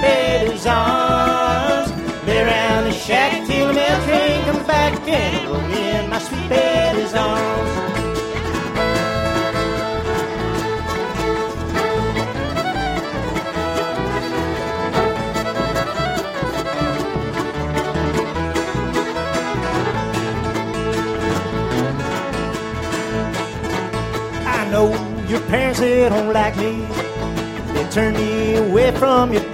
baby's arms. Lay around the shack till the mail train comes back again. Roll me in my sweet baby's arms. I know your parents, they don't like me. They turn me away from your